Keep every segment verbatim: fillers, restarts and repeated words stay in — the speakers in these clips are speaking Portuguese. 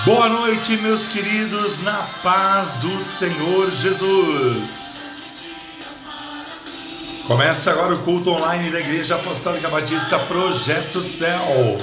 Boa noite, meus queridos, na paz do Senhor Jesus. Começa agora o culto online da Igreja Apostólica Batista Projeto Céu.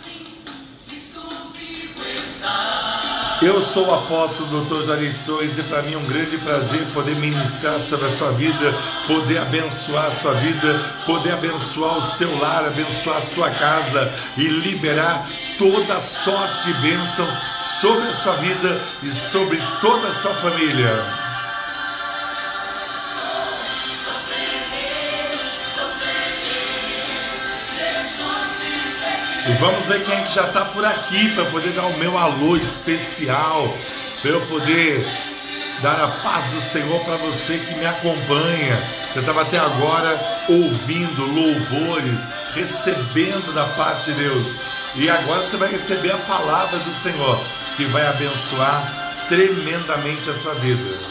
Eu sou o apóstolo doutor Juarez Torres e para mim é um grande prazer poder ministrar sobre a sua vida, poder abençoar a sua vida, poder abençoar o seu lar, abençoar a sua casa e liberar toda sorte de bênçãos sobre a sua vida e sobre toda a sua família. E vamos ver quem é que já está por aqui para poder dar o meu alô especial, para eu poder dar a paz do Senhor para você que me acompanha. Você estava até agora ouvindo louvores, recebendo da parte de Deus. E agora você vai receber a palavra do Senhor, que vai abençoar tremendamente a sua vida.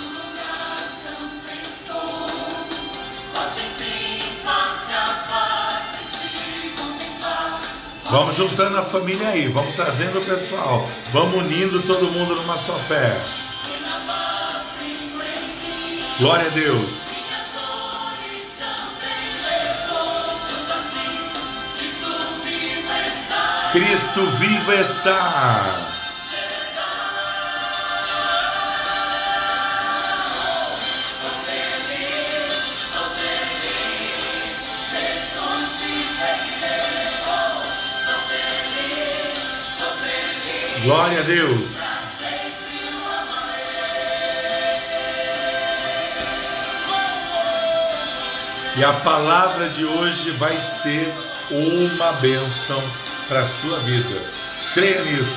Vamos juntando a família aí, vamos trazendo o pessoal, vamos unindo todo mundo numa só fé. Glória a Deus. Cristo vivo está. Glória a Deus. E a palavra de hoje vai ser uma bênção para a sua vida. Creia nisso.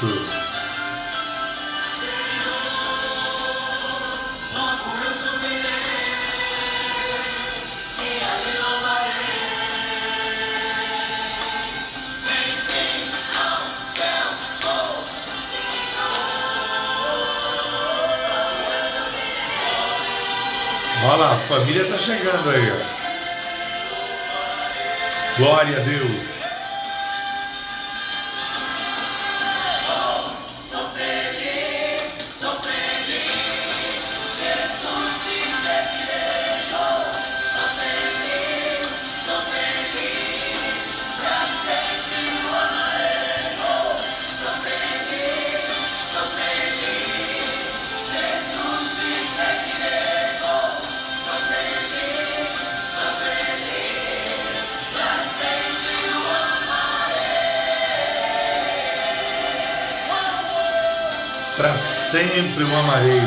Olha lá, a família está chegando aí. Ó. Glória a Deus. Para sempre o amarei.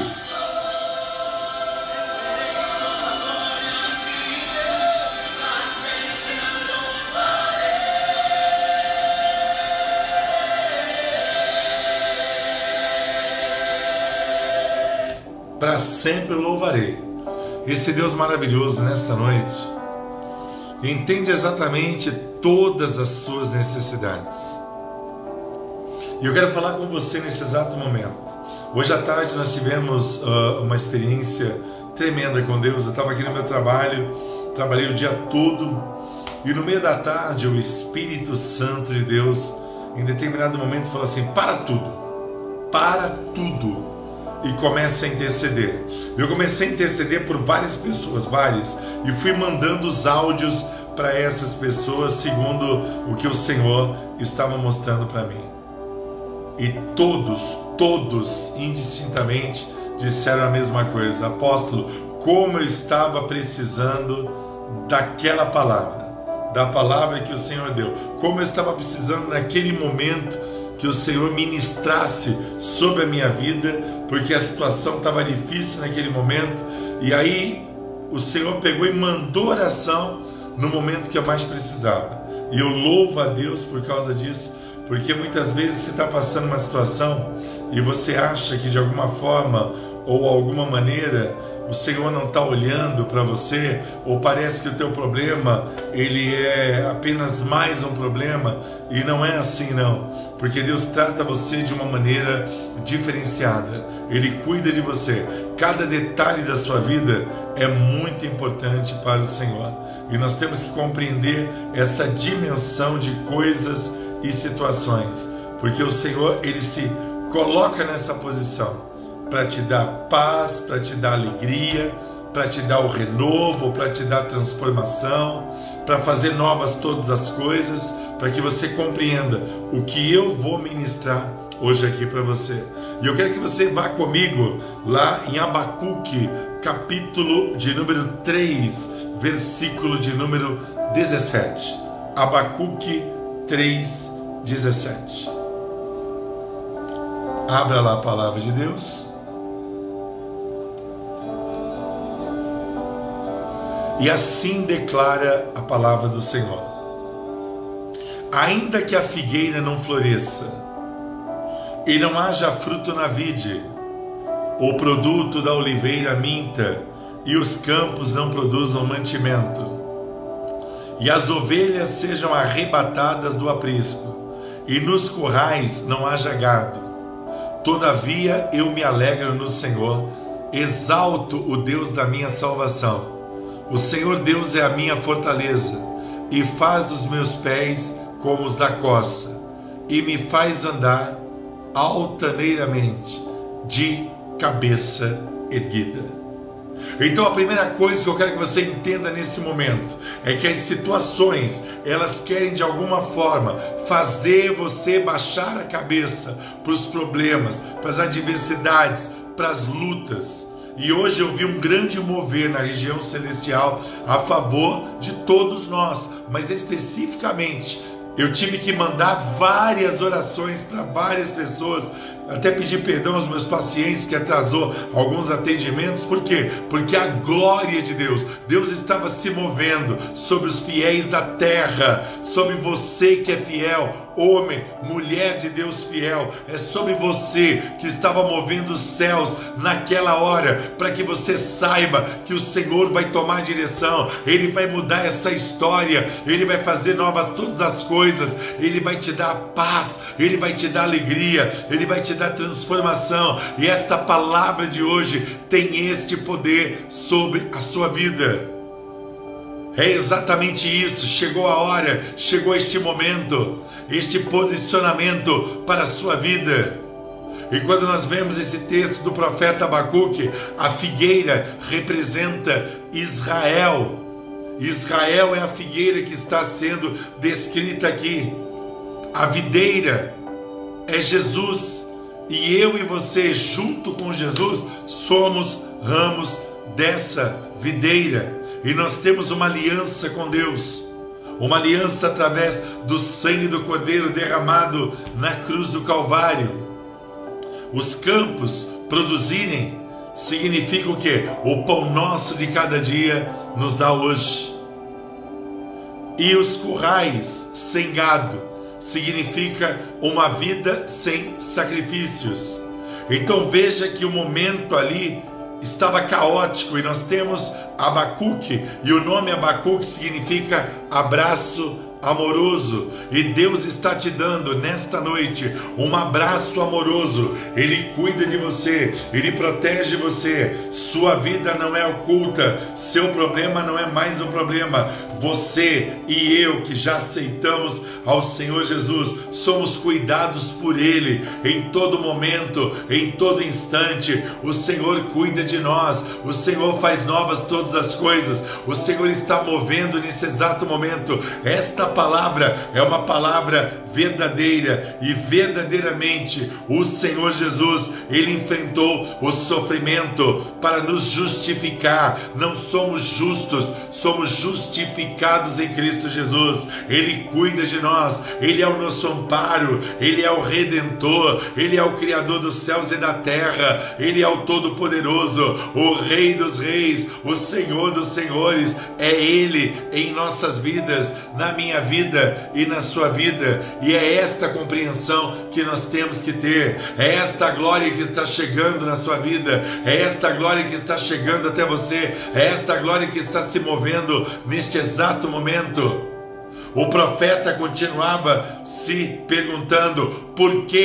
Para sempre o louvarei. Esse Deus maravilhoso nesta noite entende exatamente todas as suas necessidades. E eu quero falar com você nesse exato momento. Hoje à tarde nós tivemos uh, uma experiência tremenda com Deus. Eu estava aqui no meu trabalho, trabalhei o dia todo, e no meio da tarde o Espírito Santo de Deus, em determinado momento, falou assim: para tudo, para tudo, e comece a interceder. Eu comecei a interceder por várias pessoas, várias, e fui mandando os áudios para essas pessoas, segundo o que o Senhor estava mostrando para mim. E todos, todos, indistintamente, disseram a mesma coisa: apóstolo, como eu estava precisando daquela palavra, da palavra que o Senhor deu, como eu estava precisando naquele momento que o Senhor ministrasse sobre a minha vida, porque a situação estava difícil naquele momento, e aí o Senhor pegou e mandou oração no momento que eu mais precisava. E eu louvo a Deus por causa disso, porque muitas vezes você está passando uma situação e você acha que de alguma forma ou alguma maneira o Senhor não está olhando para você, ou parece que o teu problema ele é apenas mais um problema, e não é assim não, porque Deus trata você de uma maneira diferenciada. Ele cuida de você. Cada detalhe da sua vida é muito importante para o Senhor, e nós temos que compreender essa dimensão de coisas e situações, porque o Senhor ele se coloca nessa posição para te dar paz, para te dar alegria, para te dar o renovo, para te dar transformação, para fazer novas todas as coisas, para que você compreenda o que eu vou ministrar hoje aqui para você. E eu quero que você vá comigo lá em Abacuque, capítulo de número três, versículo de número dezessete. Abacuque três, dezessete. Abra lá a palavra de Deus. E assim declara a palavra do Senhor: ainda que a figueira não floresça, e não haja fruto na vide, o produto da oliveira minta, e os campos não produzam mantimento, e as ovelhas sejam arrebatadas do aprisco, e nos currais não haja gado, todavia eu me alegro no Senhor, exalto o Deus da minha salvação. O Senhor Deus é a minha fortaleza, e faz os meus pés como os da corça, e me faz andar altaneiramente, de cabeça erguida. Então a primeira coisa que eu quero que você entenda nesse momento é que as situações, elas querem de alguma forma fazer você baixar a cabeça para os problemas, para as adversidades, para as lutas. E hoje eu vi um grande mover na região celestial a favor de todos nós, mas especificamente eu tive que mandar várias orações para várias pessoas, até pedir perdão aos meus pacientes que atrasou alguns atendimentos. Por quê? Porque a glória de Deus, Deus estava se movendo sobre os fiéis da terra, sobre você que é fiel, homem, mulher de Deus fiel. É sobre você que estava movendo os céus naquela hora, para que você saiba que o Senhor vai tomar direção, Ele vai mudar essa história, Ele vai fazer novas todas as coisas, Ele vai te dar paz, Ele vai te dar alegria, Ele vai te dar transformação. E esta palavra de hoje tem este poder sobre a sua vida. É exatamente isso. Chegou a hora, chegou este momento, este posicionamento para a sua vida. E quando nós vemos esse texto do profeta Abacuque, a figueira representa Israel. Israel é a figueira que está sendo descrita aqui. A videira é Jesus. E eu e você, junto com Jesus, somos ramos dessa videira. E nós temos uma aliança com Deus. Uma aliança através do sangue do Cordeiro derramado na cruz do Calvário. Os campos produzirem significa o quê? O pão nosso de cada dia nos dá hoje. E os currais sem gado significa uma vida sem sacrifícios. Então veja que o momento ali estava caótico, e nós temos Abacuque, e o nome Abacuque significa abraço amoroso, e Deus está te dando nesta noite um abraço amoroso. Ele cuida de você, Ele protege você, sua vida não é oculta, seu problema não é mais um problema. Você e eu que já aceitamos ao Senhor Jesus, somos cuidados por Ele em todo momento, em todo instante. O Senhor cuida de nós, o Senhor faz novas todas as coisas, o Senhor está movendo nesse exato momento. Esta palavra é uma palavra verdadeira, e verdadeiramente o Senhor Jesus, Ele enfrentou o sofrimento para nos justificar. Não somos justos, somos justificados em Cristo Jesus. Ele cuida de nós, Ele é o nosso amparo, Ele é o Redentor, Ele é o Criador dos céus e da terra, Ele é o Todo-Poderoso, o Rei dos Reis, o Senhor dos Senhores. É Ele em nossas vidas, na minha vida e na sua vida. E é esta compreensão que nós temos que ter. É esta glória que está chegando na sua vida, é esta glória que está chegando até você, é esta glória que está se movendo neste exato momento. O profeta continuava se perguntando: por que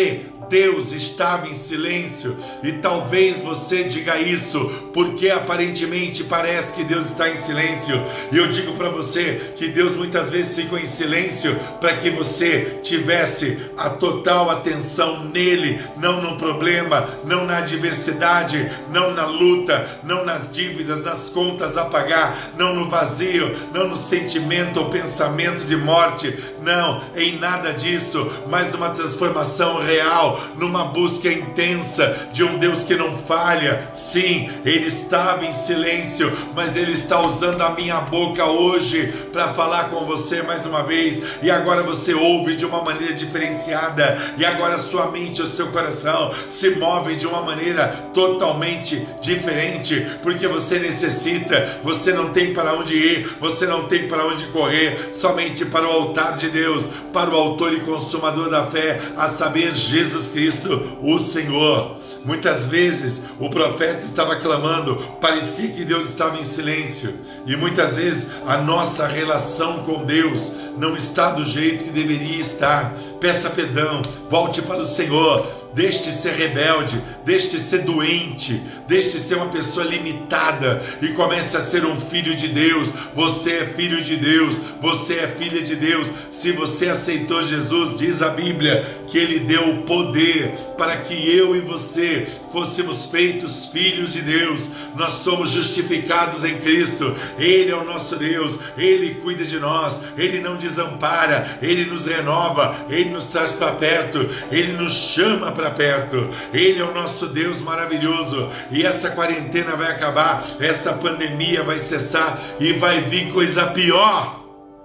Deus estava em silêncio. E talvez você diga isso porque aparentemente parece que Deus está em silêncio. E eu digo para você que Deus muitas vezes ficou em silêncio para que você tivesse a total atenção nele, não no problema, não na adversidade, não na luta, não nas dívidas, nas contas a pagar, não no vazio, não no sentimento ou pensamento de morte, não, em nada disso, mas numa transformação real, numa busca intensa de um Deus que não falha. Sim, ele estava em silêncio, mas ele está usando a minha boca hoje para falar com você mais uma vez, e agora você ouve de uma maneira diferenciada, e agora sua mente e o seu coração se movem de uma maneira totalmente diferente, porque você necessita, você não tem para onde ir, você não tem para onde correr, somente para o altar de Deus, para o autor e consumador da fé, a saber, Jesus Cristo, o Senhor. Muitas vezes o profeta estava clamando, parecia que Deus estava em silêncio, e muitas vezes a nossa relação com Deus não está do jeito que deveria estar. Peça perdão, volte para o Senhor, deixe de ser rebelde, deixe de ser doente, deixe de ser uma pessoa limitada e comece a ser um filho de Deus. Você é filho de Deus, você é filha de Deus. Se você aceitou Jesus, diz a Bíblia que Ele deu o poder para que eu e você fôssemos feitos filhos de Deus. Nós somos justificados em Cristo, Ele é o nosso Deus, Ele cuida de nós, Ele não desampara, Ele nos renova, Ele nos traz para perto, Ele nos chama para perto. Ele é o nosso Deus maravilhoso. E essa quarentena vai acabar, essa pandemia vai cessar e vai vir coisa pior.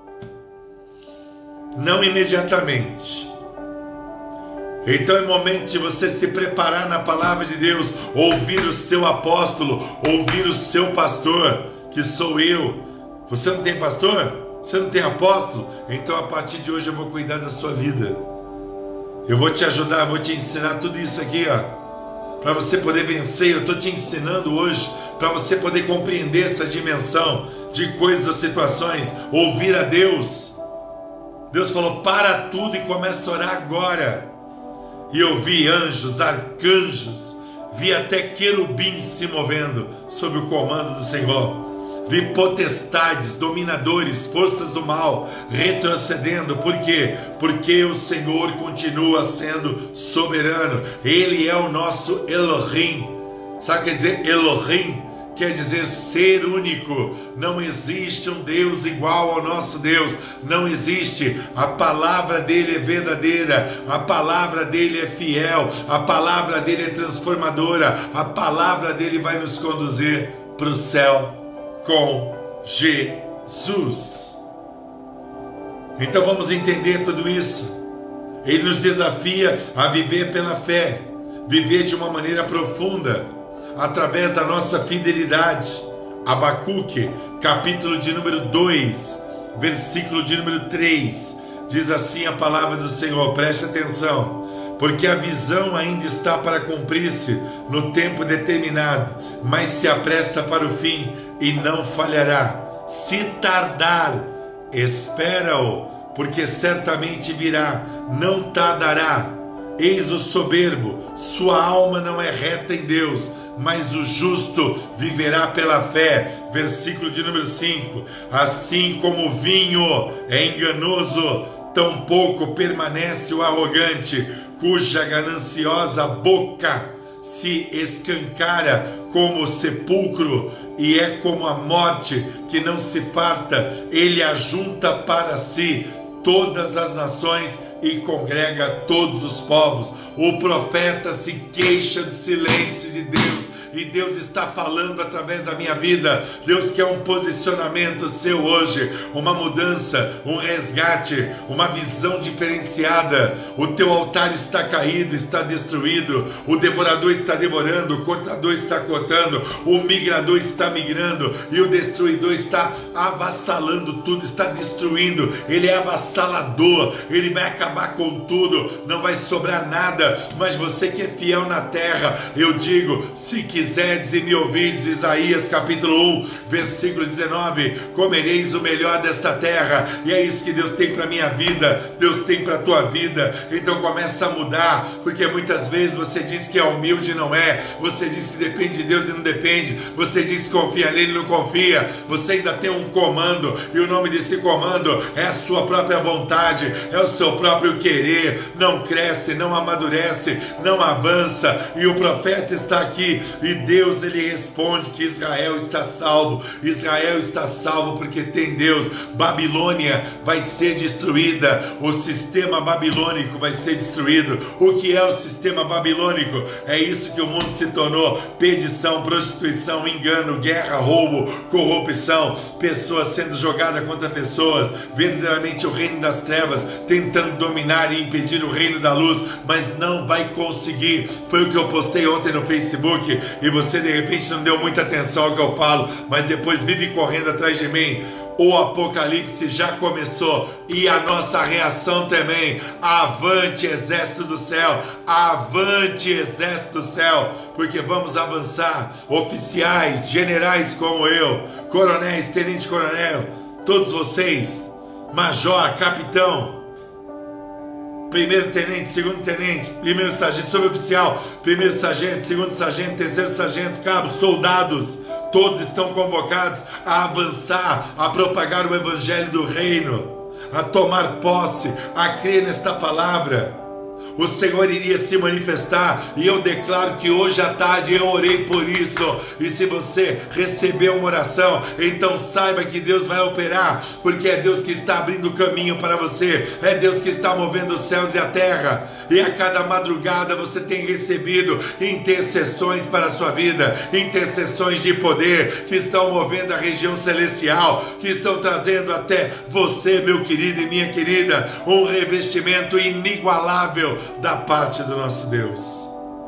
Não imediatamente. Então é momento de você se preparar na palavra de Deus, ouvir o seu apóstolo, ouvir o seu pastor, que sou eu. Você não tem pastor? Você não tem apóstolo? Então a partir de hoje eu vou cuidar da sua vida. Eu vou te ajudar, vou te ensinar tudo isso aqui, ó, para você poder vencer. Eu estou te ensinando hoje para você poder compreender essa dimensão de coisas ou situações, ouvir a Deus. Deus falou, para tudo e começa a orar agora. E eu vi anjos, arcanjos, vi até querubins se movendo sob o comando do Senhor. Vi potestades, dominadores, forças do mal retrocedendo. Por quê? Porque o Senhor continua sendo soberano. Ele é o nosso Elohim. Sabe o que quer dizer Elohim? Quer dizer ser único. Não existe um Deus igual ao nosso Deus. Não existe. A palavra dele é verdadeira. A palavra dele é fiel. A palavra dele é transformadora. A palavra dele vai nos conduzir para o céu com Jesus. Então vamos entender tudo isso. Ele nos desafia a viver pela fé, viver de uma maneira profunda, através da nossa fidelidade. Abacuque, capítulo de número dois, versículo de número três, diz assim a palavra do Senhor, preste atenção. Porque a visão ainda está para cumprir-se no tempo determinado, mas se apressa para o fim e não falhará. Se tardar, espera-o, porque certamente virá, não tardará. Eis o soberbo, sua alma não é reta em Deus, mas o justo viverá pela fé. Versículo de número cinco. Assim como o vinho é enganoso, tampouco permanece o arrogante, cuja gananciosa boca se escancara como o sepulcro, e é como a morte que não se farta. Ele ajunta para si todas as nações e congrega todos os povos. O profeta se queixa do silêncio de Deus, e Deus está falando através da minha vida. Deus quer um posicionamento seu hoje, uma mudança, um resgate, uma visão diferenciada. O teu altar está caído, está destruído, o devorador está devorando, o cortador está cortando, o migrador está migrando e o destruidor está avassalando tudo, está destruindo. Ele é avassalador, ele vai acabar com tudo, não vai sobrar nada. Mas você que é fiel na terra, eu digo, se quiser quiserdes e me ouvirdes, Isaías capítulo um, versículo dezenove, comereis o melhor desta terra. E é isso que Deus tem para minha vida, Deus tem para a tua vida. Então começa a mudar, porque muitas vezes você diz que é humilde e não é, você diz que depende de Deus e não depende, você diz que confia nele e não confia, você ainda tem um comando, e o nome desse comando é a sua própria vontade, é o seu próprio querer. Não cresce, não amadurece, não avança. E o profeta está aqui, e Deus ele responde que Israel está salvo. Israel está salvo porque tem Deus. Babilônia vai ser destruída, o sistema babilônico vai ser destruído. O que é o sistema babilônico? É isso que o mundo se tornou: perdição, prostituição, engano, guerra, roubo, corrupção, pessoas sendo jogadas contra pessoas, verdadeiramente o reino das trevas tentando dominar e impedir o reino da luz, mas não vai conseguir. Foi o que eu postei ontem no Facebook, e você de repente não deu muita atenção ao que eu falo, mas depois vive correndo atrás de mim. O apocalipse já começou, e a nossa reação também. Avante, exército do céu, avante, exército do céu, porque vamos avançar. Oficiais, generais como eu, coronéis, tenente-coronel, todos vocês, major, capitão, primeiro tenente, segundo tenente, primeiro sargento, suboficial, primeiro sargento, segundo sargento, terceiro sargento, cabos, soldados, todos estão convocados a avançar, a propagar o evangelho do reino, a tomar posse, a crer nesta palavra. O Senhor iria se manifestar, e eu declaro que hoje à tarde eu orei por isso. E se você recebeu uma oração, então saiba que Deus vai operar, porque é Deus que está abrindo o caminho para você, é Deus que está movendo os céus e a terra. E a cada madrugada você tem recebido intercessões para a sua vida, intercessões de poder que estão movendo a região celestial, que estão trazendo até você, meu querido e minha querida, um revestimento inigualável da parte do nosso Deus.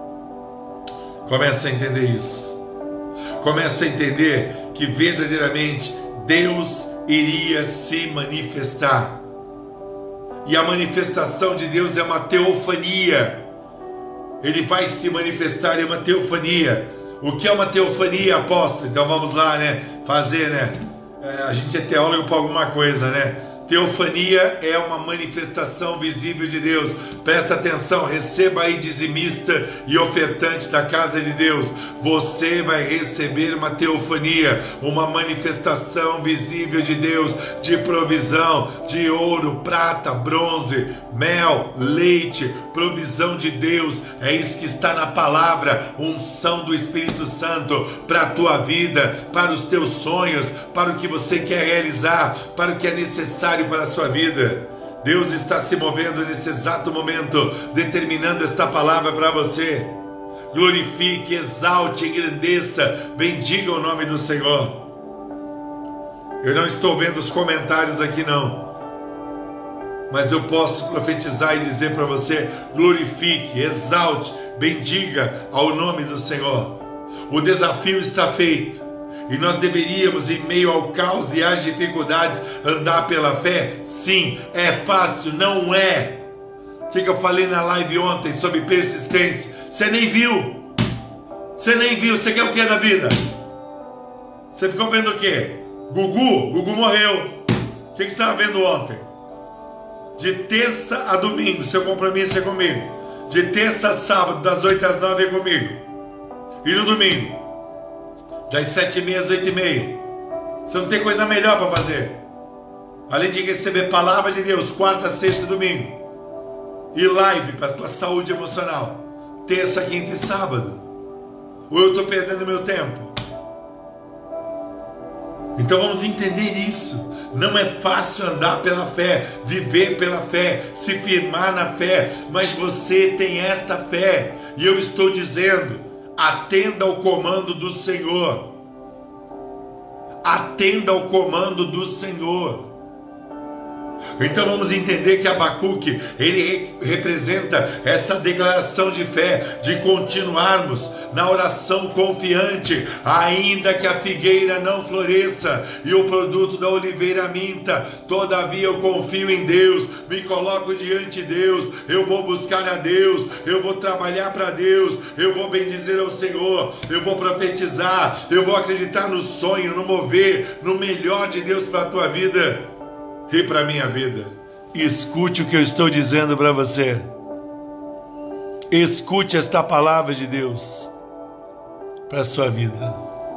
Comece a entender isso. Comece a entender que verdadeiramente Deus iria se manifestar. E a manifestação de Deus é uma teofania. Ele vai se manifestar em uma teofania. O que é uma teofania, apóstolo? Então vamos lá, né? Fazer, né? É, a gente é teólogo para alguma coisa, né? Teofania é uma manifestação visível de Deus. Presta atenção, receba aí, dizimista e ofertante da casa de Deus. Você vai receber uma teofania, uma manifestação visível de Deus, de provisão, de ouro, prata, bronze, mel, leite, provisão de Deus. É isso que está na palavra, unção do Espírito Santo para a tua vida, para os teus sonhos, para o que você quer realizar, para o que é necessário para a sua vida. Deus está se movendo nesse exato momento, determinando esta palavra para você. Glorifique, exalte, engrandeça, bendiga o nome do Senhor. Eu não estou vendo os comentários aqui não, mas eu posso profetizar e dizer para você: glorifique, exalte, bendiga ao nome do Senhor. O desafio está feito. E nós deveríamos, em meio ao caos e às dificuldades, andar pela fé? Sim. É fácil? Não é. O que, que eu falei na live ontem sobre persistência? Você nem viu. Você nem viu. Você quer o que da vida? Você ficou vendo o quê? Gugu? Gugu morreu. O que, que você estava vendo ontem? De terça a domingo, seu compromisso é comigo. De terça a sábado, das oito às nove é comigo. E no domingo, das sete e meia às oito e meia. Você não tem coisa melhor para fazer, além de receber palavra de Deus, quarta, sexta e domingo, e live para a tua saúde emocional, terça, quinta e sábado. Ou eu estou perdendo meu tempo? Então vamos entender isso. Não é fácil andar pela fé, viver pela fé, se firmar na fé, mas você tem esta fé, e eu estou dizendo: atenda ao comando do Senhor. Atenda ao comando do Senhor. Então vamos entender que Abacuque, ele representa essa declaração de fé, de continuarmos na oração confiante, ainda que a figueira não floresça e o produto da oliveira minta, todavia eu confio em Deus, me coloco diante de Deus, eu vou buscar a Deus, eu vou trabalhar para Deus, eu vou bendizer ao Senhor, eu vou profetizar, eu vou acreditar no sonho, no mover, no melhor de Deus para a tua vida e para a minha vida. Escute o que eu estou dizendo para você. Escute esta palavra de Deus para a sua vida.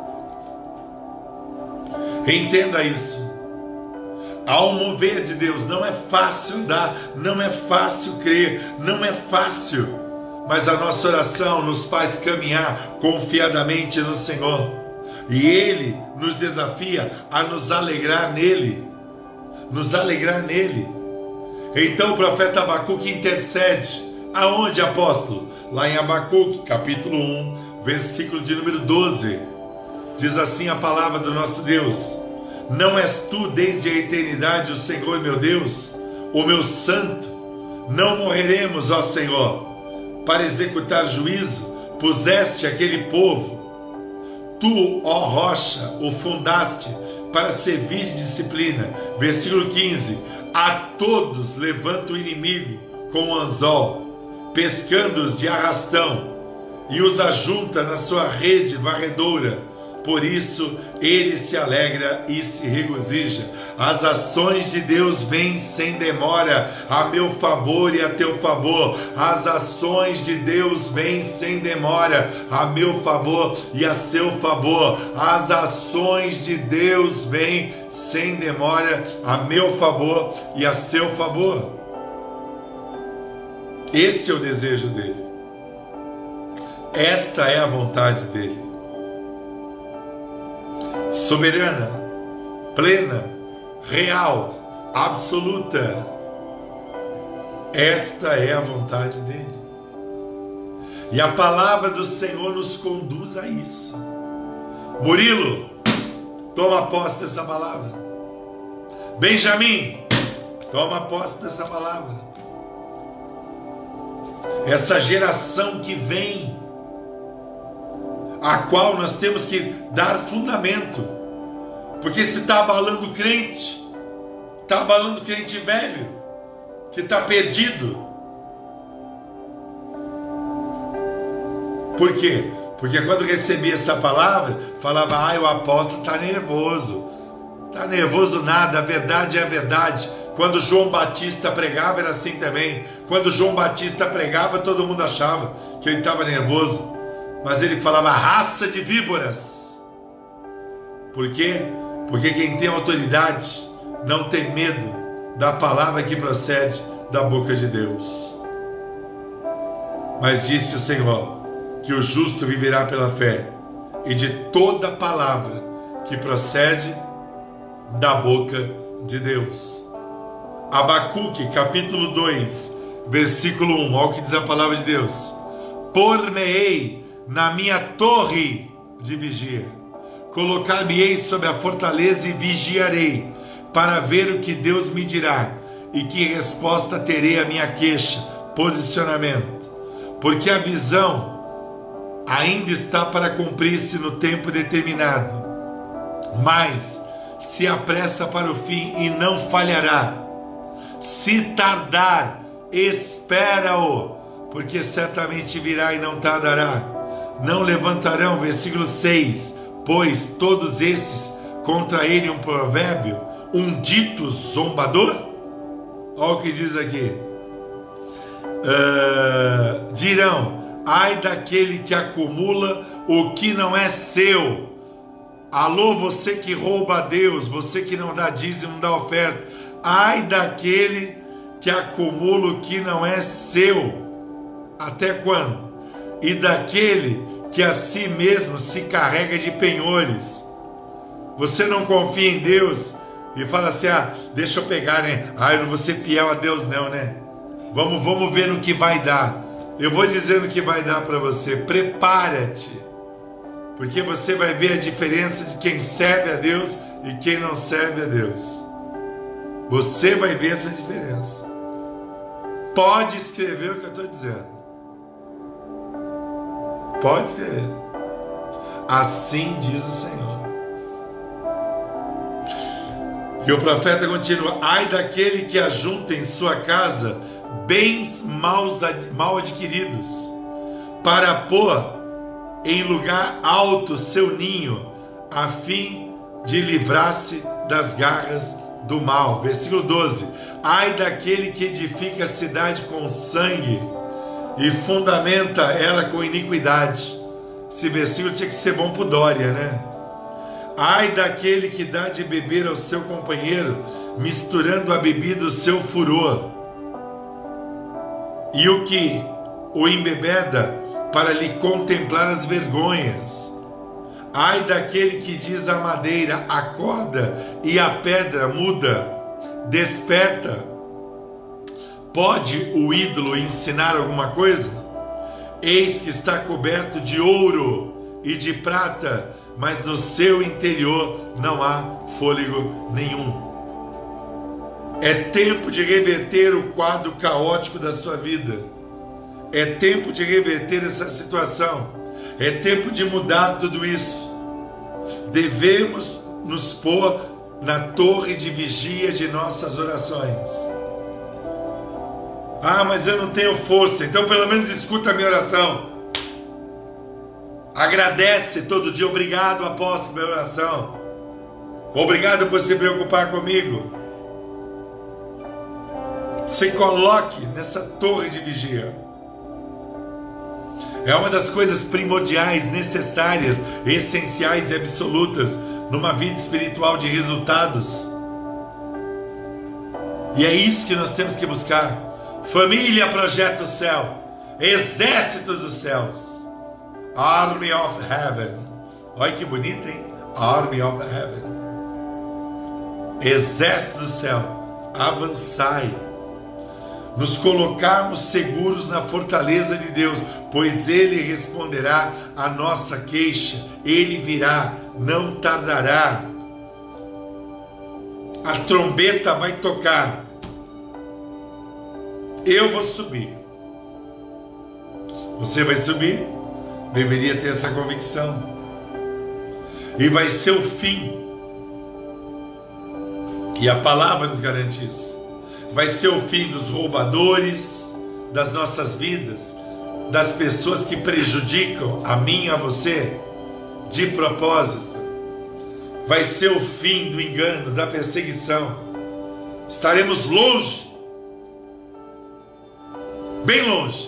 Entenda isso. Ao mover de Deus não é fácil dar, não é fácil crer, não é fácil, mas a nossa oração nos faz caminhar confiadamente no Senhor, e Ele nos desafia a nos alegrar nele, nos alegrar nele. Então o profeta Abacuque intercede. Aonde, apóstolo? Lá em Abacuque, capítulo um, versículo de número doze. Diz assim a palavra do nosso Deus: não és tu desde a eternidade o Senhor meu Deus, o meu santo? Não morreremos, ó Senhor, para executar juízo, puseste aquele povo. Tu, ó rocha, o fundaste para servir de disciplina. Versículo quinze. A todos levanta o inimigo com o anzol, pescando-os de arrastão, e os ajunta na sua rede varredora. Por isso ele se alegra e se regozija. As ações de Deus vêm sem demora a meu favor e a teu favor. As ações de Deus vêm sem demora a meu favor e a seu favor. As ações de Deus vêm sem demora a meu favor e a seu favor. Este é o desejo dele. Esta é a vontade dele. Soberana, plena, real, absoluta. Esta é a vontade dele. E a palavra do Senhor nos conduz a isso. Murilo, toma posse dessa palavra. Benjamin, toma posse dessa palavra. Essa geração que vem, a qual nós temos que dar fundamento, porque se está abalando o crente, está abalando o crente velho, que está perdido. Por quê? Porque quando recebia essa palavra, falava: ai, o apóstolo está nervoso. Está nervoso nada, a verdade é a verdade. Quando João Batista pregava era assim também. Quando João Batista pregava, todo mundo achava que ele estava nervoso. Mas ele falava: raça de víboras. Por quê? Porque quem tem autoridade não tem medo da palavra que procede da boca de Deus. Mas disse o Senhor que o justo viverá pela fé, e de toda palavra que procede da boca de Deus. Abacuque, capítulo dois, versículo um. Olha o que diz a palavra de Deus: por-me-ei na minha torre de vigia, colocar-me-ei sobre a fortaleza e vigiarei, para ver o que Deus me dirá e que resposta terei à minha queixa. Posicionamento. Porque a visão ainda está para cumprir-se no tempo determinado, mas se apressa para o fim e não falhará. Se tardar, espera-o, porque certamente virá e não tardará. Não levantarão, versículo seis, pois todos esses contra ele um provérbio, um dito zombador. Olha o que diz aqui. Uh, dirão: ai daquele que acumula o que não é seu. Alô, você que rouba a Deus, você que não dá dízimo, não dá oferta. Ai daquele que acumula o que não é seu. Até quando? E daquele que a si mesmo se carrega de penhores. Você não confia em Deus e fala assim: ah, deixa eu pegar, né? Ah, eu não vou ser fiel a Deus não, né? Vamos, vamos ver no que vai dar. Eu vou dizer no que vai dar para você. Prepara-te, porque você vai ver a diferença de quem serve a Deus e quem não serve a Deus. Você vai ver essa diferença. Pode escrever o que eu estou dizendo. Pode escrever. Assim diz o Senhor. E o profeta continua: ai daquele que ajunta em sua casa bens mal adquiridos, para pôr em lugar alto seu ninho, a fim de livrar-se das garras do mal. Versículo doze: ai daquele que edifica a cidade com sangue e fundamenta ela com iniquidade. Esse versículo tinha que ser bom para o Dória, né? Ai daquele que dá de beber ao seu companheiro, misturando a bebida o seu furor, e o que o embebeda para lhe contemplar as vergonhas. Ai daquele que diz à madeira: acorda, e a pedra muda, desperta. Pode o ídolo ensinar alguma coisa? Eis que está coberto de ouro e de prata, mas no seu interior não há fôlego nenhum. É tempo de reverter o quadro caótico da sua vida. É tempo de reverter essa situação. É tempo de mudar tudo isso. Devemos nos pôr na torre de vigia de nossas orações. Ah, mas eu não tenho força. Então pelo menos escuta a minha oração. Agradece todo dia. Obrigado, apóstolo, pela oração. Obrigado por se preocupar comigo. Se coloque nessa torre de vigia. É uma das coisas primordiais, necessárias, essenciais e absolutas numa vida espiritual de resultados. E é isso que nós temos que buscar. Família Projeto Céu, exército dos céus, Army of Heaven. Olha que bonito, hein? Army of Heaven. Exército do céu, avançai. Nos colocarmos seguros na fortaleza de Deus, pois Ele responderá a nossa queixa. Ele virá, não tardará. A trombeta vai tocar. Eu vou subir. Você vai subir? Deveria ter essa convicção. E vai ser o fim. E a palavra nos garante isso. Vai ser o fim dos roubadores das nossas vidas, das pessoas que prejudicam a mim e a você de propósito. Vai ser o fim do engano, da perseguição. Estaremos longe, bem longe,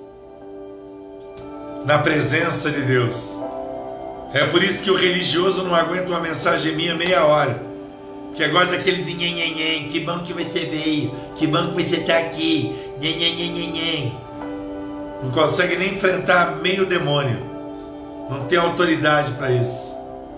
na presença de Deus. É por isso que o religioso não aguenta uma mensagem minha meia hora. Que agora daqueles nhenhenhen, que bom que você veio, que bom que você está aqui, nhenhenhenhen. Não consegue nem enfrentar meio demônio. Não tem autoridade para isso.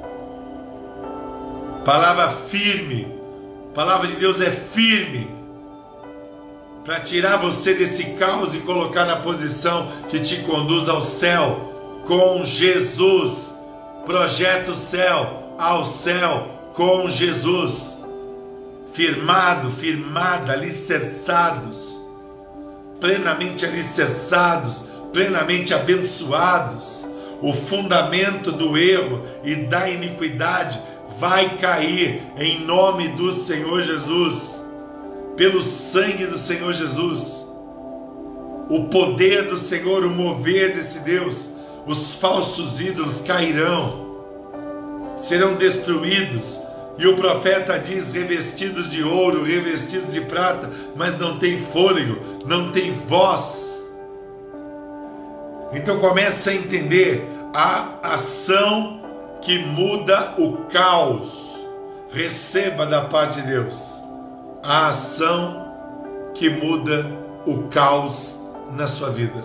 Palavra firme. Palavra de Deus é firme. Para tirar você desse caos e colocar na posição que te conduz ao céu com Jesus. Projeto céu, ao céu com Jesus, firmado, firmada, alicerçados, plenamente alicerçados, plenamente abençoados. O fundamento do erro e da iniquidade vai cair em nome do Senhor Jesus, pelo sangue do Senhor Jesus. O poder do Senhor, o mover desse Deus, os falsos ídolos cairão, serão destruídos. E o profeta diz: revestidos de ouro, revestidos de prata, mas não tem fôlego, não tem voz. Então comece a entender a ação que muda o caos. Receba da parte de Deus a ação que muda o caos na sua vida.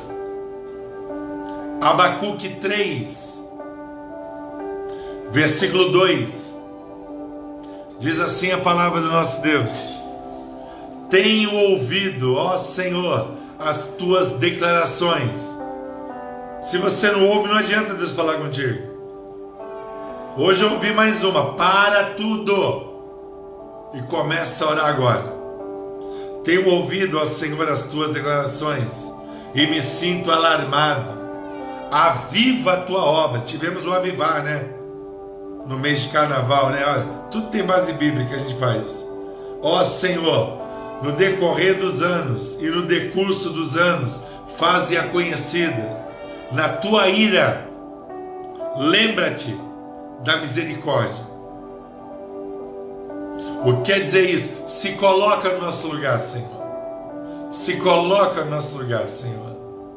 Abacuque três, versículo dois, diz assim a palavra do nosso Deus: tenho ouvido, ó Senhor, as tuas declarações. Se você não ouve, não adianta Deus falar contigo. Hoje eu ouvi mais uma: para tudo. e começa a orar agora. Tenho ouvido, ó Senhor, as tuas declarações e me sinto alarmado. Aviva a tua obra. Tivemos o avivar, né? No mês de carnaval, né? Olha, tudo tem base bíblica que a gente faz. Ó Senhor, no decorrer dos anos e no decurso dos anos, faze-a conhecida. Na tua ira, lembra-te da misericórdia. O que quer dizer isso? Se coloca no nosso lugar, Senhor. Se coloca no nosso lugar, Senhor.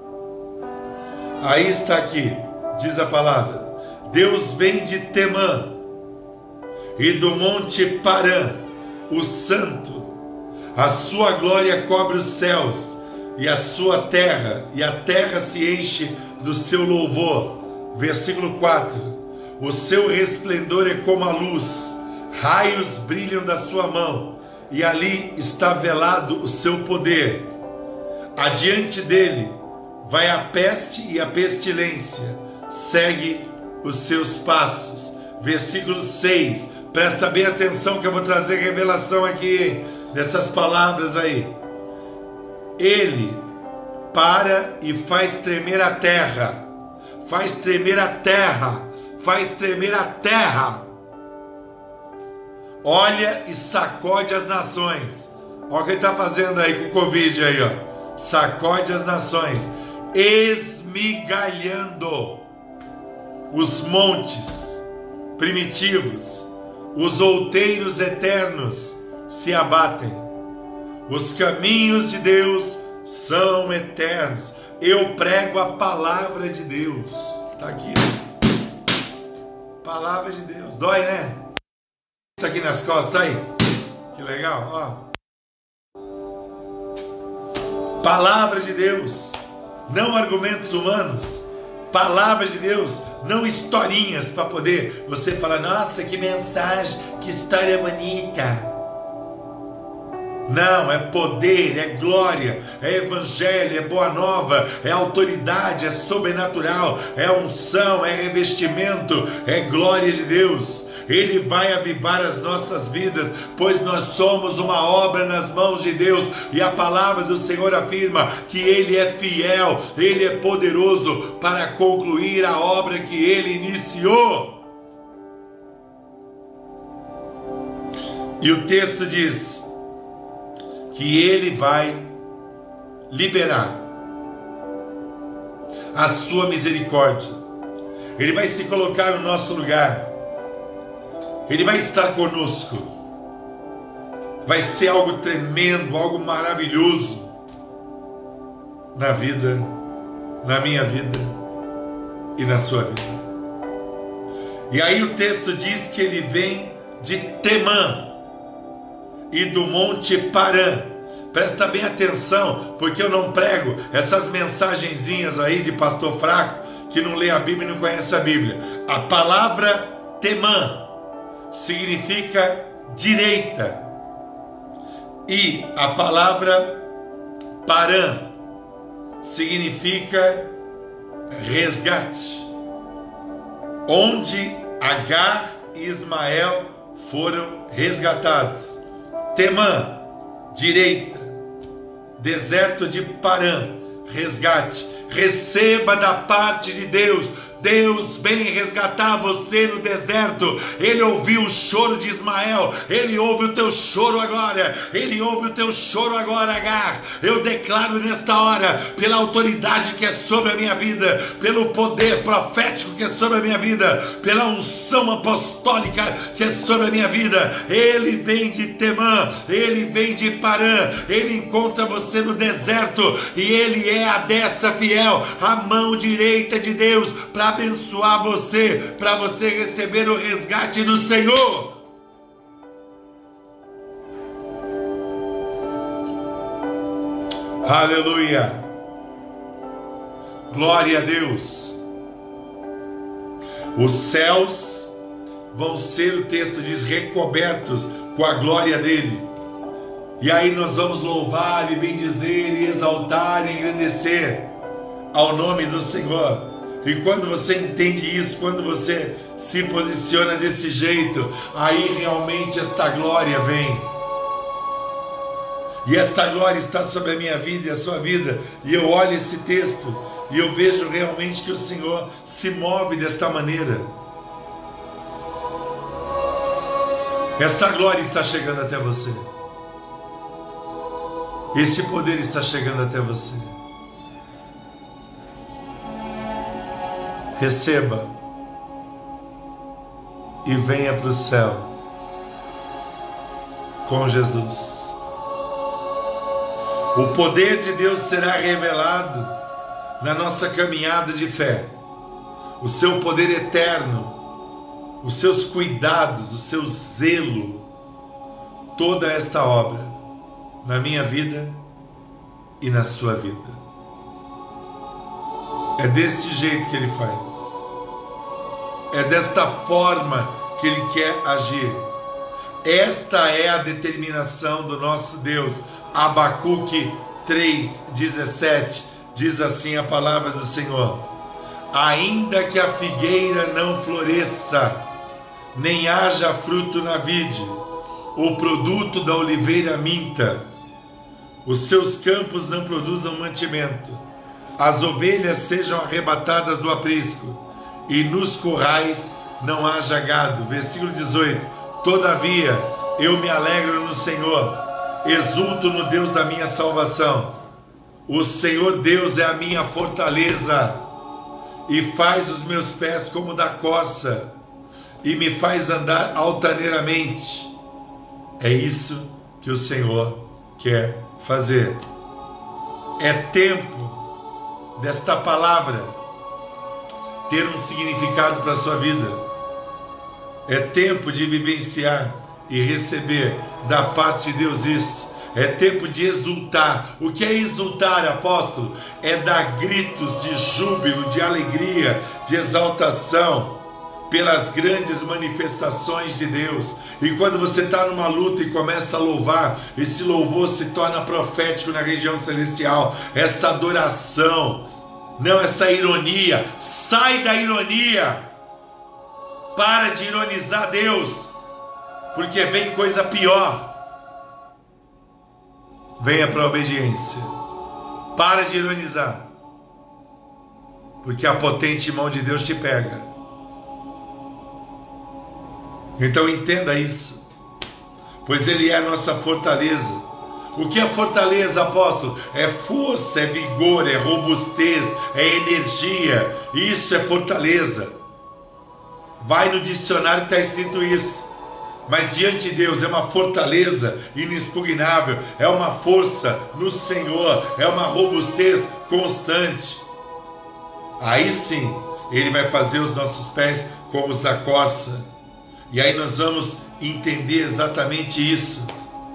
Aí está aqui, diz a palavra. Deus vem de Temã e do monte Parã, o santo. A sua glória cobre os céus e a sua terra, e a terra se enche do seu louvor. Versículo quatro. O seu resplendor é como a luz, raios brilham da sua mão, e ali está velado o seu poder. Adiante dele vai a peste e a pestilência, segue os seus passos. Versículo seis. Presta bem atenção que eu vou trazer revelação aqui dessas palavras aí. Ele para e faz tremer a terra. Faz tremer a terra. Faz tremer a terra. Olha e sacode as nações. Olha o que ele está fazendo aí com o Covid aí, ó. Sacode as nações, esmigalhando os montes primitivos. Os outeiros eternos se abatem. Os caminhos de Deus são eternos. Eu prego a palavra de Deus. Está aqui, ó. Palavra de Deus. Dói, né? Isso aqui nas costas aí. Que legal, ó. Palavra de Deus. Não argumentos humanos. Palavra de Deus, não historinhas para poder você falar, nossa, que mensagem, que história bonita. Não, é poder, é glória, é evangelho, é boa nova, é autoridade, é sobrenatural, é unção, é revestimento, é glória de Deus. Ele vai avivar as nossas vidas, pois nós somos uma obra nas mãos de Deus, e a palavra do Senhor afirma que Ele é fiel, Ele é poderoso para concluir a obra que Ele iniciou. E o texto diz que Ele vai liberar a sua misericórdia, Ele vai se colocar no nosso lugar, Ele vai estar conosco. Vai ser algo tremendo, algo maravilhoso na vida, na minha vida e na sua vida. E aí o texto diz que ele vem de Temã e do monte Parã. Presta bem atenção, porque eu não prego essas mensagenzinhas aí de pastor fraco que não lê a Bíblia e não conhece a Bíblia. A palavra Temã significa direita, e a palavra Parã significa resgate, onde Agar e Ismael foram resgatados. Temã, direita, deserto de Parã, resgate. Receba da parte de Deus. Deus vem resgatar você no deserto. Ele ouviu o choro de Ismael. Ele ouve o teu choro agora. Ele ouve o teu choro agora, Agar. Eu declaro nesta hora, pela autoridade que é sobre a minha vida, pelo poder profético que é sobre a minha vida, pela unção apostólica que é sobre a minha vida, Ele vem de Temã, Ele vem de Parã, Ele encontra você no deserto, e Ele é a destra fiel, a mão direita de Deus, para abençoar você, para você receber o resgate do Senhor. Aleluia, glória a Deus. Os céus vão ser, o texto diz, recobertos com a glória dele. E aí nós vamos louvar e bendizer e exaltar e engrandecer ao nome do Senhor. E quando você entende isso, quando você se posiciona desse jeito, aí realmente esta glória vem. E esta glória está sobre a minha vida e a sua vida. E eu olho esse texto e eu vejo realmente que o Senhor se move desta maneira. Esta glória está chegando até você. Este poder está chegando até você. Receba e venha para o céu com Jesus. O poder de Deus será revelado na nossa caminhada de fé. O seu poder eterno, os seus cuidados, o seu zelo, toda esta obra na minha vida e na sua vida. É deste jeito que Ele faz. É desta forma que Ele quer agir. Esta é a determinação do nosso Deus. Abacuque três, dezessete diz assim a palavra do Senhor: ainda que a figueira não floresça, nem haja fruto na vide, o produto da oliveira minta, os seus campos não produzam mantimento, as ovelhas sejam arrebatadas do aprisco, e nos currais não haja gado. Versículo dezoito: todavia eu me alegro no Senhor, exulto no Deus da minha salvação. O Senhor Deus é a minha fortaleza, e faz os meus pés como da corça, e me faz andar altaneiramente. É isso que o Senhor quer fazer. É tempo desta palavra ter um significado para a sua vida. É tempo de vivenciar e receber da parte de Deus isso. É tempo de exultar. O que é exultar, apóstolo? É dar gritos de júbilo, de alegria, de exaltação pelas grandes manifestações de Deus. E quando você está numa luta e começa a louvar, esse louvor se torna profético na região celestial. Essa adoração, não essa ironia. Sai da ironia. Para de ironizar Deus, porque vem coisa pior. Venha para a obediência. Para de ironizar, porque a potente mão de Deus te pega. Então entenda isso, pois Ele é a nossa fortaleza. O que é fortaleza, apóstolo? É força, é vigor, é robustez, é energia. Isso é fortaleza. Vai no dicionário, está escrito isso. Mas diante de Deus é uma fortaleza inexpugnável, é uma força no Senhor, é uma robustez constante. Aí sim, Ele vai fazer os nossos pés como os da corça. E aí nós vamos entender exatamente isso.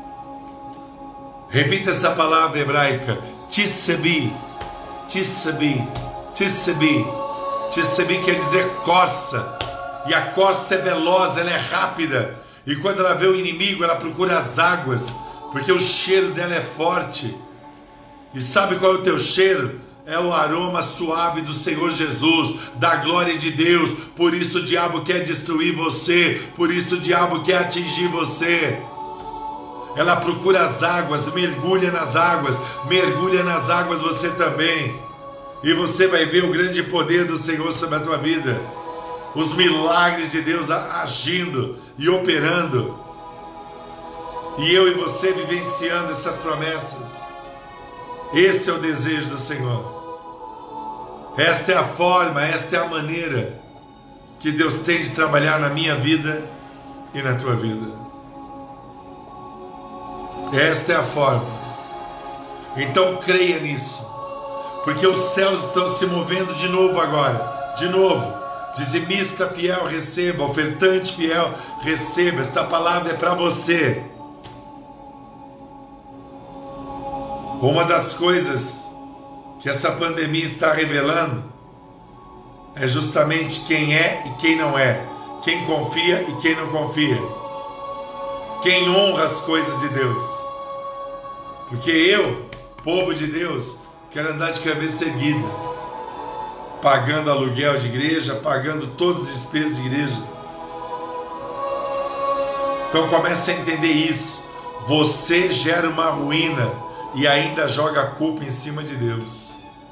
Repita essa palavra hebraica: tissebi, tissebi, tissebi. Tissebi quer dizer corça. E a corça é veloz, ela é rápida. E quando ela vê o inimigo, ela procura as águas, porque o cheiro dela é forte. E sabe qual é o teu cheiro? É o aroma suave do Senhor Jesus, da glória de Deus. Por isso o diabo quer destruir você, por isso o diabo quer atingir você. Ela procura as águas, mergulha nas águas, mergulha nas águas você também. E você vai ver o grande poder do Senhor sobre a tua vida. Os milagres de Deus agindo e operando. E eu e você vivenciando essas promessas. Esse é o desejo do Senhor. Esta é a forma, esta é a maneira que Deus tem de trabalhar na minha vida e na tua vida. Esta é a forma. Então creia nisso, porque os céus estão se movendo de novo agora. De novo. Dizimista fiel, receba. Ofertante fiel, receba. Esta palavra é para você. Uma das coisas que essa pandemia está revelando é justamente quem é e quem não é, quem confia e quem não confia, quem honra as coisas de Deus. Porque eu, povo de Deus, quero andar de cabeça erguida, pagando aluguel de igreja, pagando todas as despesas de igreja. Então comece a entender isso. Você gera uma ruína e ainda joga a culpa em cima de Deus.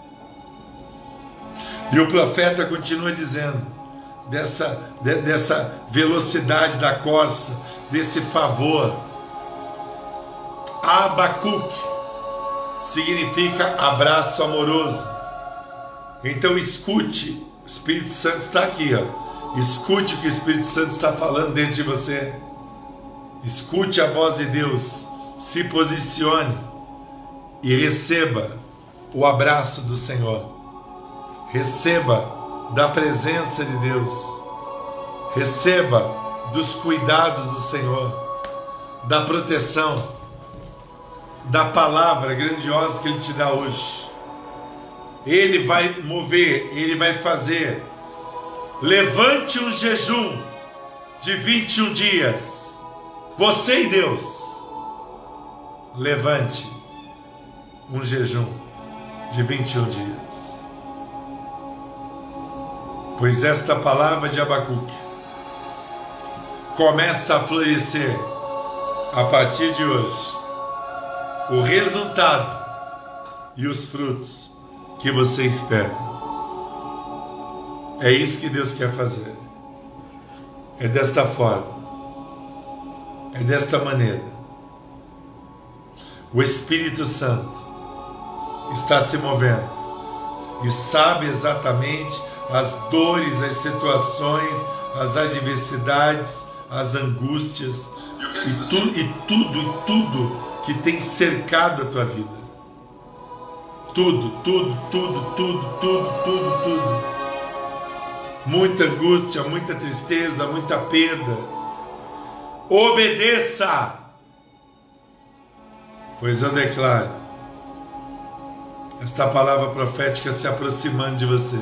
E o profeta continua dizendo, dessa, de, dessa velocidade da corça, desse favor. Abacuque significa abraço amoroso. Então escute, o Espírito Santo está aqui, ó. Escute o que o Espírito Santo está falando dentro de você. Escute a voz de Deus, se posicione e receba o abraço do Senhor. Receba da presença de Deus. Receba dos cuidados do Senhor, da proteção, da palavra grandiosa que Ele te dá hoje. Ele vai mover, Ele vai fazer. Levante um jejum de vinte e um dias. Você e Deus. Levante um jejum de vinte e um dias. Pois esta palavra de Abacuque começa a florescer a partir de hoje. O resultado e os frutos que você espera. É isso que Deus quer fazer. É desta forma. É desta maneira. O Espírito Santo está se movendo e sabe exatamente as dores, as situações, as adversidades, as angústias e, tu, e tudo, e tudo que tem cercado a tua vida. Tudo, tudo, tudo, tudo, tudo, tudo, tudo. Muita angústia, muita tristeza, muita perda. Obedeça, pois eu declaro esta palavra profética se aproximando de você.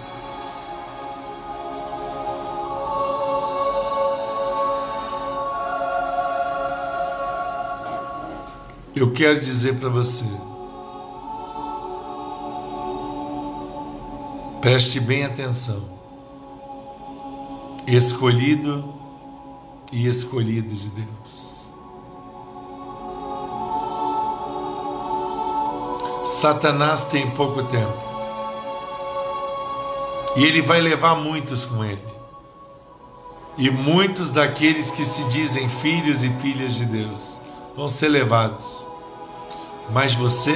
Eu quero dizer para você, preste bem atenção. Escolhido e escolhido de Deus. Satanás tem pouco tempo e ele vai levar muitos com ele, e muitos daqueles que se dizem filhos e filhas de Deus vão ser levados, mas você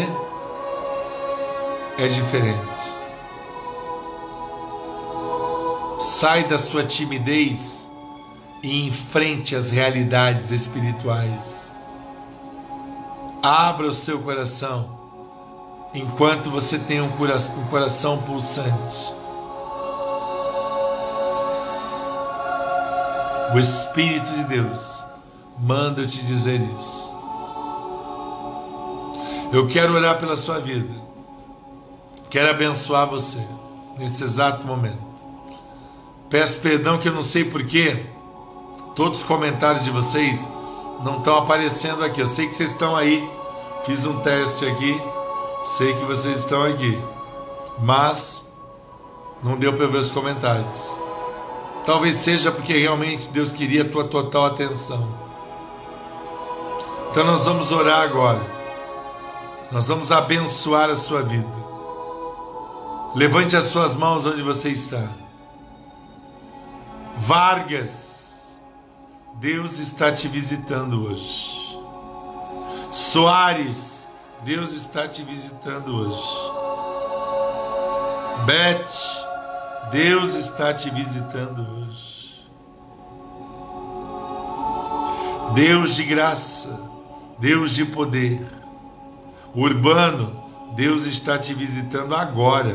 é diferente. Sai da sua timidez e enfrente as realidades espirituais. Abra o seu coração enquanto você tem um coração pulsante. O Espírito de Deus manda eu te dizer isso. Eu quero orar pela sua vida. Quero abençoar você nesse exato momento. Peço perdão que eu não sei porquê todos os comentários de vocês não estão aparecendo aqui. Eu sei que vocês estão aí. Fiz um teste aqui. Sei que vocês estão aqui. Mas não deu para ver os comentários. Talvez seja porque realmente Deus queria a tua total atenção. Então nós vamos orar agora. Nós vamos abençoar a sua vida. Levante as suas mãos onde você está. Vargas, Deus está te visitando hoje. Soares, Deus está te visitando hoje. Beth, Deus está te visitando hoje. Deus de graça, Deus de poder. Urbano, Deus está te visitando agora.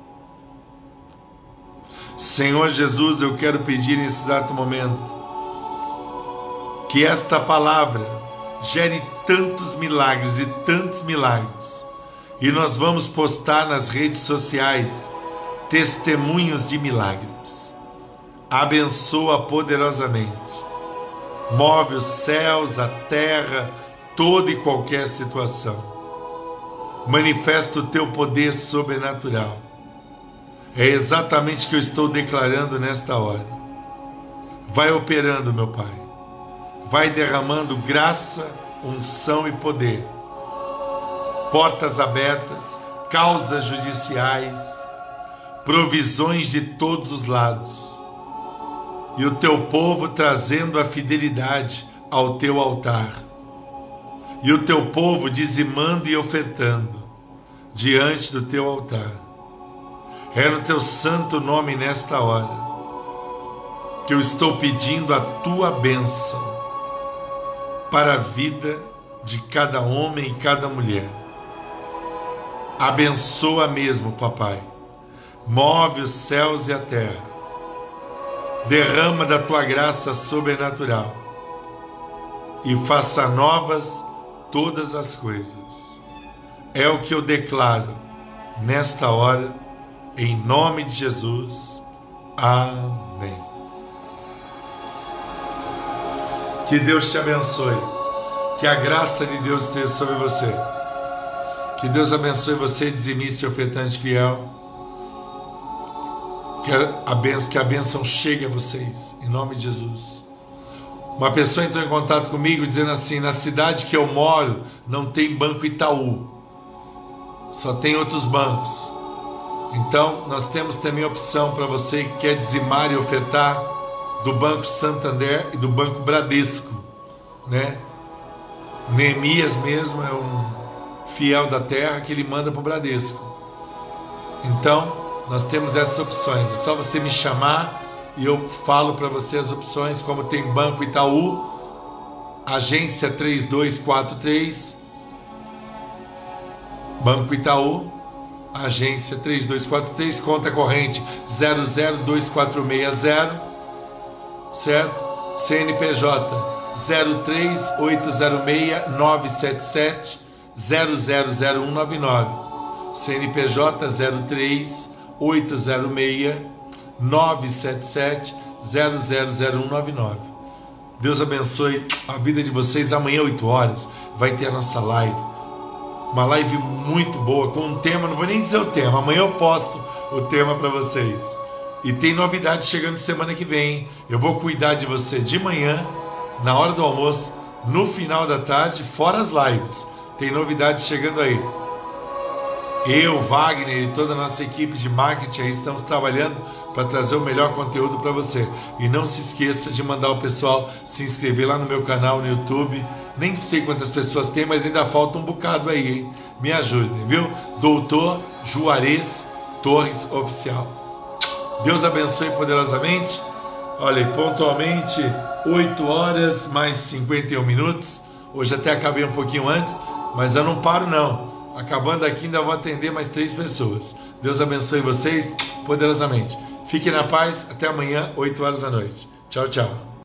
Senhor Jesus, eu quero pedir nesse exato momento que esta palavra gere tantos milagres e tantos milagres, e nós vamos postar nas redes sociais testemunhos de milagres. Abençoa poderosamente, move os céus, a terra, toda e qualquer situação. Manifesta o teu poder sobrenatural. É exatamente o que eu estou declarando nesta hora. Vai operando, meu Pai. Vai derramando graça, unção e poder. Portas abertas, causas judiciais, provisões de todos os lados. E o teu povo trazendo a fidelidade ao teu altar. E o teu povo dizimando e ofertando diante do teu altar. É no teu santo nome nesta hora que eu estou pedindo a tua bênção para a vida de cada homem e cada mulher. Abençoa mesmo, papai. Move os céus e a terra. Derrama da tua graça sobrenatural e faça novas todas as coisas. É o que eu declaro nesta hora, em nome de Jesus. Amém. Que Deus te abençoe. Que a graça de Deus esteja sobre você. Que Deus abençoe você, dizimista e ofertante fiel. Que a bênção, que a bênção chegue a vocês, em nome de Jesus. Uma pessoa entrou em contato comigo dizendo assim: na cidade que eu moro não tem Banco Itaú, só tem outros bancos. Então nós temos também a opção para você que quer dizimar e ofertar do Banco Santander e do Banco Bradesco, né? O Neemias mesmo é um fiel da terra que ele manda para o Bradesco. Então nós temos essas opções. É só você me chamar e eu falo para você as opções, como tem Banco Itaú, agência três dois quatro três, Banco Itaú, agência três dois quatro três, conta corrente zero zero dois quatro seis zero, certo? C N P J zero três oito zero seis nove sete sete zero zero zero um nove nove, C N P J zero três oito zero seis nove sete sete zero zero zero um nove nove. Deus abençoe a vida de vocês. Amanhã, oito horas, vai ter a nossa live. Uma live muito boa, com um tema, não vou nem dizer o tema, amanhã eu posto o tema para vocês. E tem novidade chegando semana que vem. Eu vou cuidar de você de manhã, na hora do almoço, no final da tarde, fora as lives. Tem novidade chegando aí. Eu, Wagner e toda a nossa equipe de marketing aí estamos trabalhando para trazer o melhor conteúdo para você. E não se esqueça de mandar o pessoal se inscrever lá no meu canal no YouTube. Nem sei quantas pessoas tem, mas ainda falta um bocado aí, hein? Me ajudem, viu? Doutor Juarez Torres Oficial. Deus abençoe poderosamente. Olha, pontualmente oito horas mais cinquenta e um minutos. Hoje até acabei um pouquinho antes, mas eu não paro não. Acabando aqui, ainda vou atender mais três pessoas. Deus abençoe vocês poderosamente. Fiquem na paz. Até amanhã, oito horas da noite. Tchau, tchau.